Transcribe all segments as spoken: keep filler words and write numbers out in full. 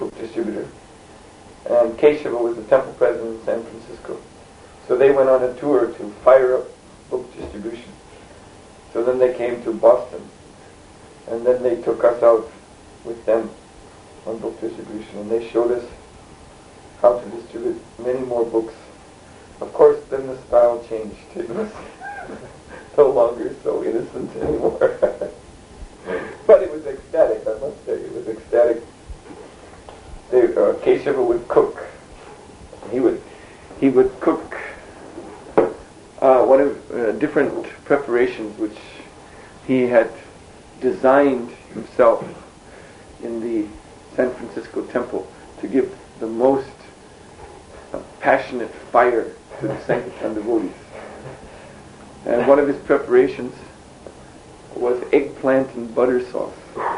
book distributor, and Keshava was the temple president in San Francisco. So they went on a tour to fire up book distribution. So then they came to Boston, and then they took us out with them on book distribution, and they showed us how to distribute many more books. Of course, then the style changed. It was no longer so innocent anymore. But it was ecstatic, I must say. It was ecstatic. They, uh, Keshava would cook. He would, he would cook uh, one of uh, different preparations which he had designed himself in the San Francisco temple to give the most uh, passionate fire to the Sankirtan devotees. And one of his preparations was eggplant and butter sauce.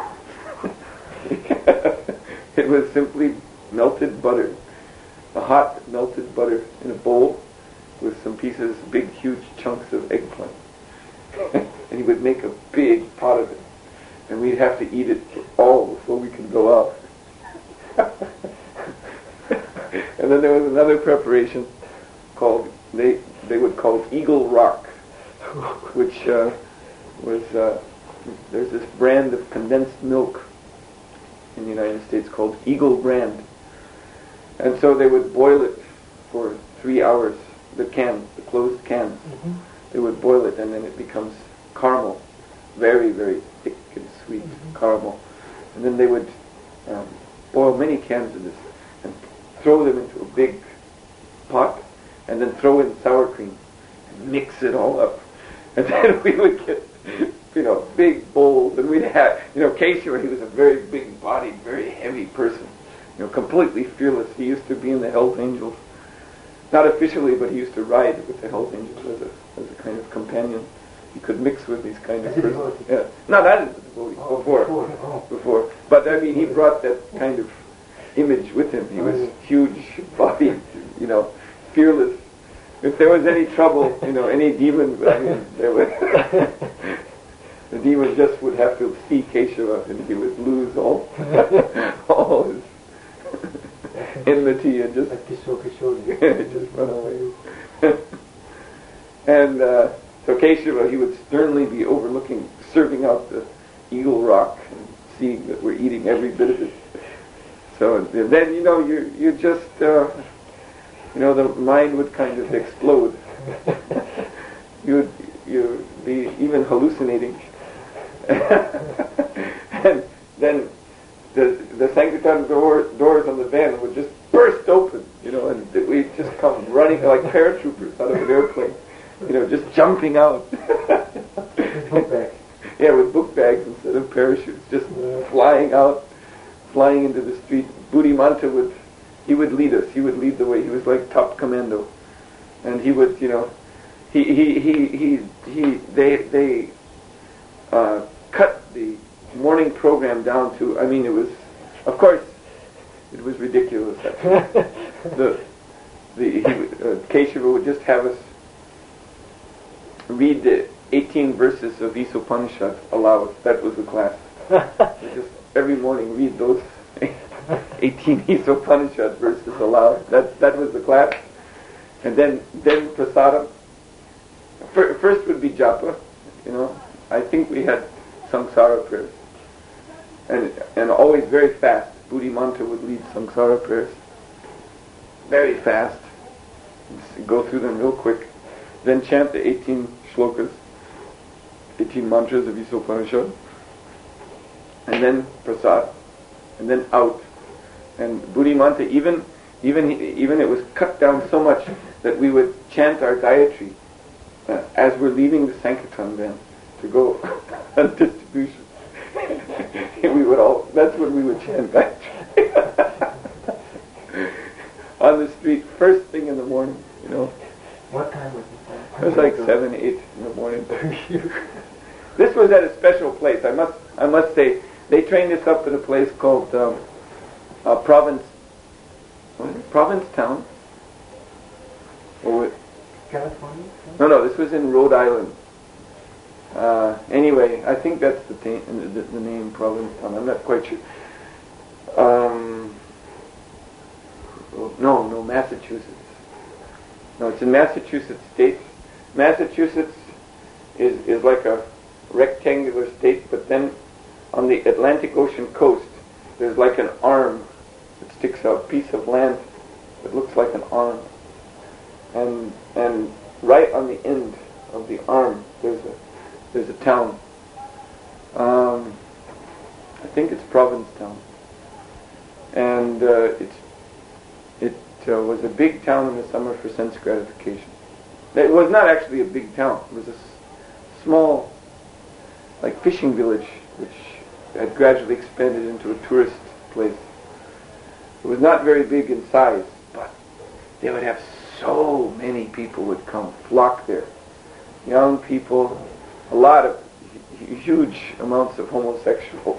It was simply melted butter, a hot melted butter in a bowl with some pieces, big huge chunks of eggplant. And he would make a big pot of it. And we'd have to eat it all before we could go out. And then there was another preparation called, they they would call Eagle Rock, which uh, was, uh, there's this brand of condensed milk in the United States called Eagle brand. And so they would boil it for three hours, the can, the closed can. Mm-hmm. They would boil it, and then it becomes caramel, very, very thick and sweet mm-hmm. caramel. And then they would um, boil many cans of this and throw them into a big pot, and then throw in sour cream and mix it all up. And then we would get, you know, big bowls, and we'd have, you know, Keshava, he was a very big-bodied, very heavy person, you know, completely fearless. He used to be in the Hells Angels, not officially, but he used to ride with the Hells Angels as a, as a kind of companion. He could mix with these kind of persons. Yeah. No, that is the devotee, oh, before, before, oh. before. But I mean, he brought that kind of image with him. He was huge-bodied, you know, fearless. If there was any trouble, you know, any demon, I mean, there was, the demon just would have to see Keshava, and he would lose all, all his enmity and just, just run away. And uh, so Keshava, he would sternly be overlooking, serving out the Eagle Rock, and seeing that we're eating every bit of it. So then, you know, you you just. Uh, You know, the mind would kind of explode. you would you'd be even hallucinating. And then the the Sankirtan door, doors on the van would just burst open, you know, and we'd just come running like paratroopers out of an airplane, you know, just jumping out. With book bags. Yeah, with book bags instead of parachutes, just yeah. flying out, flying into the street. Buddhimanta would... He would lead us. He would lead the way. He was like top commando, and he would, you know, he he he he, he they they uh, cut the morning program down to. I mean, it was, of course, it was ridiculous. the the he, uh, Keshava would just have us read the eighteen verses of Isopanishad aloud. That was the class. Just every morning read those eighteen Isopanishad verses aloud. That that was the class. And then then prasadam. First would be japa, you know. I think we had samsara prayers. And and always very fast. Buddhimanta would lead samsara prayers. Very fast. Just go through them real quick. Then chant the eighteen shlokas, eighteen mantras of Isopanishad. And then prasad. And then out. And Buddhimanta, even even even it was cut down so much that we would chant our Gayatri uh, as we're leaving the Sankirtan van to go on distribution. We would all, that's when we would chant Gayatri. On the street, first thing in the morning, you know. What time was it? It was like seven, eight in the morning. This was at a special place. I must I must say, they trained us up at a place called um, Uh, Province, what is it? Provincetown? Or what? California? No, no, this was in Rhode Island. Uh, anyway, I think that's the, ta- the, the name, Provincetown. I'm not quite sure. Um, No, no, Massachusetts. No, it's in Massachusetts state. Massachusetts is, is like a rectangular state, but then on the Atlantic Ocean coast, there's like an arm that sticks out, a piece of land that looks like an arm. And and right on the end of the arm, there's a there's a town. Um, I think it's Provincetown. And uh, it's it uh, was a big town in the summer for sense gratification. It was not actually a big town. It was a s- small, like fishing village, which had gradually expanded into a tourist place. It was not very big in size, but they would have so many people would come, flock there. Young people, a lot of hu- huge amounts of homosexuals,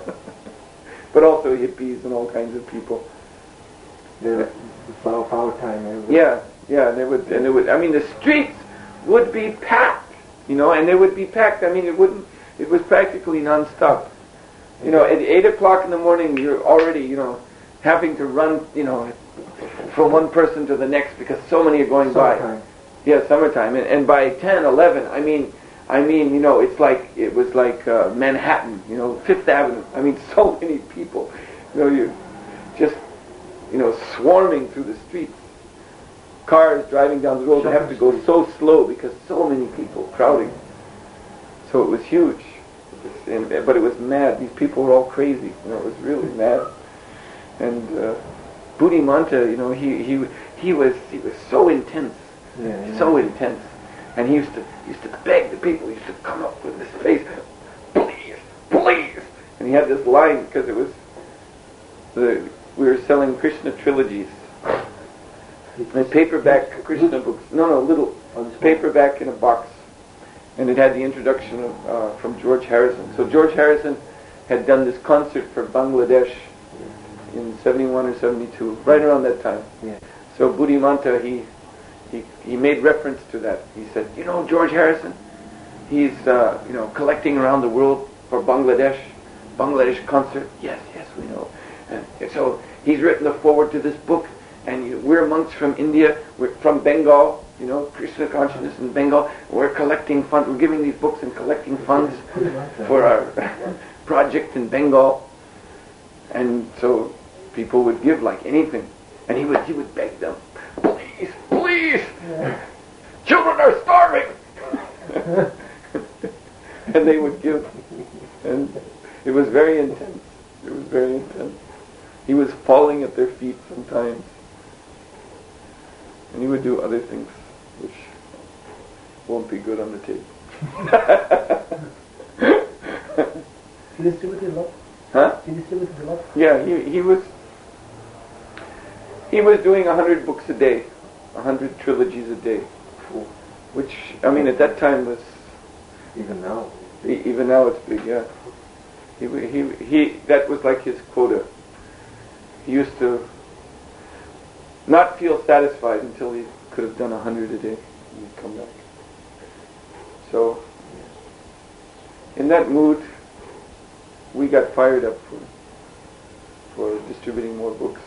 but also hippies and all kinds of people. The flower power time. Everywhere. Yeah, yeah, and they would, and they would. I mean, the streets would be packed, you know, and they would be packed. I mean, it wouldn't. It was practically nonstop. You know, at eight o'clock in the morning, you're already, you know, having to run, you know, from one person to the next because so many are going Summertime. by. Yeah, summertime, and, and by ten, eleven, I mean, I mean, you know, it's like it was like uh, Manhattan, you know, Fifth Avenue. I mean, so many people, you know, you just, you know, swarming through the streets. Cars driving down the road have to go so slow because so many people crowding. So it was huge. And, but it was mad. These people were all crazy. You know, it was really mad. And uh, Buddhimanta, you know, he he he was he was so intense, Yeah, yeah. so intense. And he used to used to beg the people. He used to come up with his face, please, please. And he had this line because it was the we were selling Krishna trilogies, and paperback Krishna books. No, no, little paperback in a box. And it had the introduction of, uh, from George Harrison. So George Harrison had done this concert for Bangladesh in seventy-one or seventy-two, right around that time. Yeah. So Buddhimanta, he, he he made reference to that. He said, you know George Harrison? He's uh, you know collecting around the world for Bangladesh, Bangladesh concert. Yes, yes, we know. And so he's written the foreword to this book. And you, we're monks from India. We're from Bengal. You know, Krishna consciousness in Bengal. We're collecting funds. We're giving these books and collecting funds for our project in Bengal. And so people would give like anything, and he would he would beg them, please, please, Yeah. children are starving, and they would give, and it was very intense. It was very intense. He was falling at their feet sometimes, and he would do other things which won't be good on the tape. He distributed a lot. Huh? He distributed a lot. Yeah, he he was he was doing a hundred books a day, a hundred trilogies a day, which I mean at that time was Even now. e- even now it's big. Yeah, he wa- he he that was like his quota. He used to not feel satisfied until he could have done a hundred a day and he'd come back. So in that mood, we got fired up for for distributing more books.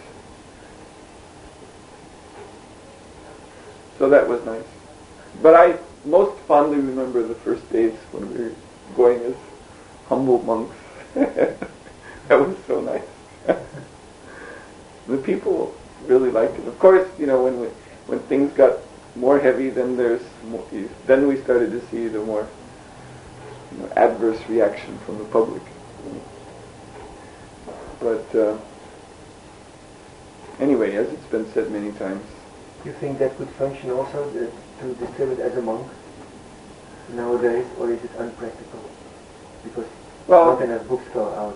So that was nice. But I most fondly remember the first days when we were going as humble monks. That was so nice. The people really liked it. Of course, you know, when we, when things got more heavy, then there's more, then we started to see the more you know, adverse reaction from the public. But uh, anyway, as it's been said many times, You think that could function also, the, to distribute as a monk nowadays, or is it unpractical? Because well, how can a bookstore out?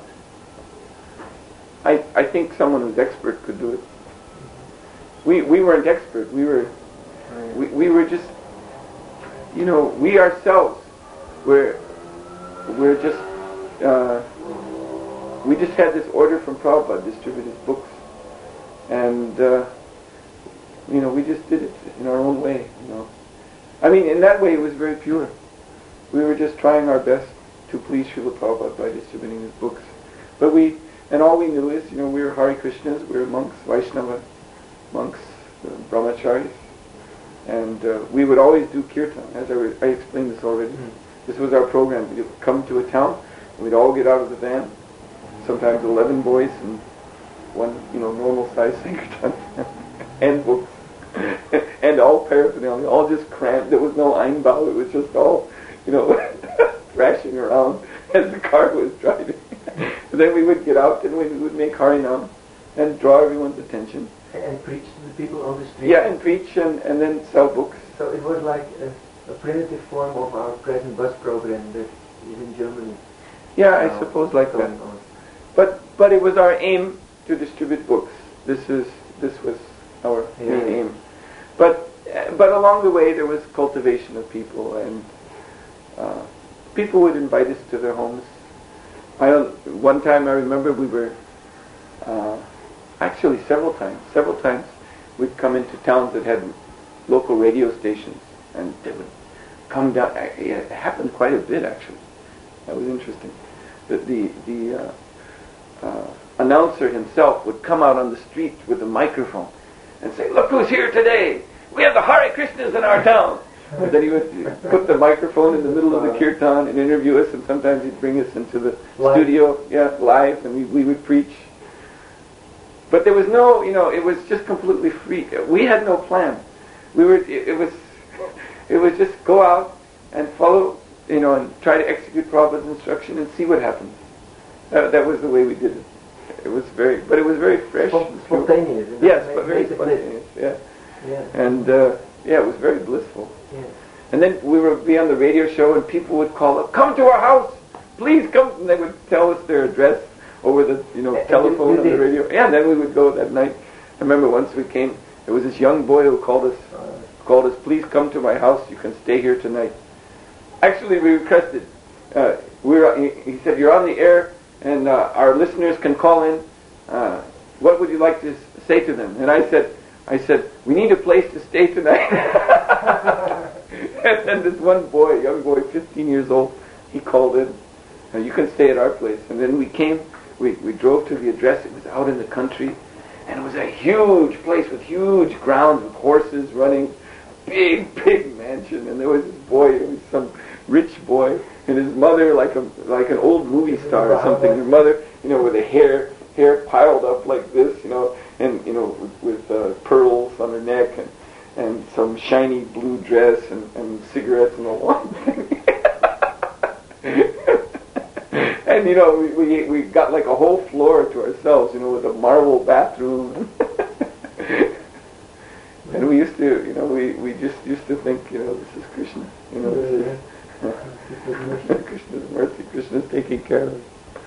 I, I think someone who's expert could do it. We we weren't expert. We were we, we were just you know we ourselves we're we're just uh, we just had this order from Prabhupada to distribute his books, and uh, you know we just did it in our own way. You know, I mean in that way it was very pure. We were just trying our best to please Srila Prabhupada by distributing his books, but we. And all we knew is, you know, we were Hare Krishnas, we were monks, Vaishnava, monks, the brahmacharis, and uh, we would always do kirtan. As I, I explained this already. Mm. This was our program. We'd come to a town, and we'd all get out of the van. Sometimes eleven boys and one, you know, normal-sized Sankirtan, and books, and all paraphernalia, all just crammed. There was no Einbau. It was just all, you know, thrashing around as the car was driving. And then we would get out and we would make Harinam and draw everyone's attention. And preach to the people on the street? Yeah, and preach and, and then sell books. So it was like a, a primitive form of our present bus program that is in Germany. Yeah, I suppose like that. On. But but it was our aim to distribute books. This is this was our yeah. main aim. But but along the way there was cultivation of people, and uh, people would invite us to their homes. I don't, one time I remember we were uh, actually several times several times we'd come into towns that had local radio stations, and they would come down. It happened quite a bit actually. That was interesting. The the, the uh, uh, announcer himself would come out on the street with a microphone and say, "Look who's here today! We have the Hare Krishnas in our town." And then he would put the microphone in the middle of the kirtan and interview us, and sometimes he'd bring us into the live. studio, yeah, live, and we, we would preach. But there was no, you know, it was just completely free. We had no plan. We were, it, it was, it was just go out and follow, you know, and try to execute Prabhupada's instruction and see what happens. That, that was the way we did it. It was very, but it was very fresh. Spontaneous. Yes, but very spontaneous. Yeah. Yeah. And uh, yeah, it was very blissful. Yeah. And then we would be on the radio show, and people would call up, "Come to our house, please come." And they would tell us their address over the, you know, and telephone on the radio. Yeah, and then we would go that night. I remember once we came, there was this young boy who called us, uh, called us, "Please come to my house. You can stay here tonight." Actually, we requested. Uh, we were, he, he said, "You're on the air, and uh, our listeners can call in. Uh, what would you like to s- say to them?" And I said, I said, "We need a place to stay tonight." And then this one boy, young boy, fifteen years old, he called in, uh, "You can stay at our place." And then we came, we, we drove to the address. It was out in the country, and it was a huge place with huge grounds with horses running, big, big mansion. And there was this boy, it was some rich boy, and his mother, like a like an old movie star or something. His mother, you know, with the hair hair piled up like this, you know, and you know, with, with uh, pearls on her neck, and and some shiny blue dress, and, and cigarettes and all one thing. And you know, we, we we got like a whole floor to ourselves, you know, with a marble bathroom. And we used to, you know, we, we just used to think, you know, this is Krishna, you know, this is Krishna's mercy, Krishna's taking care of us.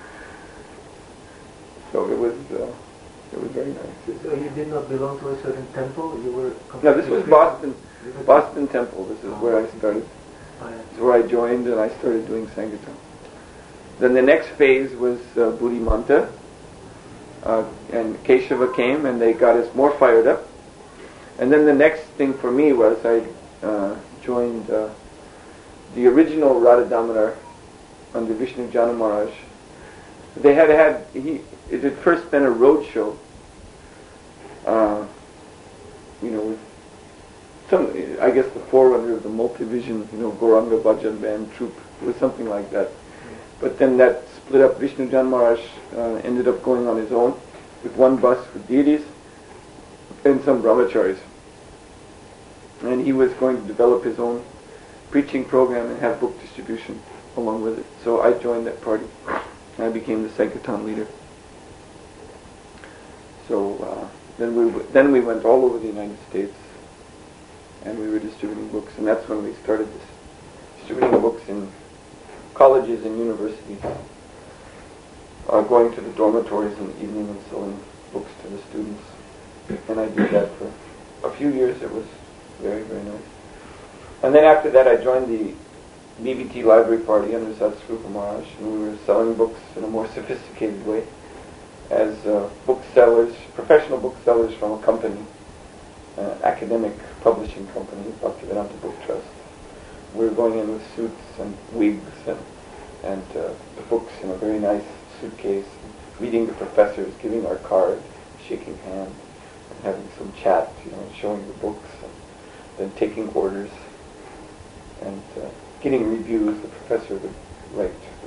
So it was, uh, it was very nice. So you did not belong to a certain temple? You were. No, this was Boston, Boston Temple. This is where I started. This is where I joined, and I started doing Sankirtan. Then the next phase was uh, Buddhimanta, uh, and Keshava came, and they got us more fired up. And then the next thing for me was I uh, joined uh, the original Radha Damodar under Vishnu Jana Maharaj. They had had, he, it had first been a road show, uh, you know, with some, I guess the forerunner of the multi-vision, you know, Gauranga Bhajan Band troupe. It was something like that. But then that split up. Vishnu Jana Maharaj uh, ended up going on his own with one bus with deities and some brahmacharis. And he was going to develop his own preaching program and have book distribution along with it. So I joined that party. And I became the Sankirtan leader. So uh, then we w- then we went all over the United States, and we were distributing books. And that's when we started this, distributing books in colleges and universities, uh, going to the dormitories in the evening and selling books to the students. And I did that for a few years. It was very, very nice. And then after that I joined the B B T Library Party under Satsvarupa Maharaj, and we were selling books in a more sophisticated way as uh, booksellers, professional booksellers from a company, uh, academic publishing company, Bhaktivedanta Book Trust. We were going in with suits and wigs and, and uh, the books in a very nice suitcase, meeting the professors, giving our card, shaking hands, having some chat, you know, showing the books, and then taking orders, and uh, getting reviews. The professor would write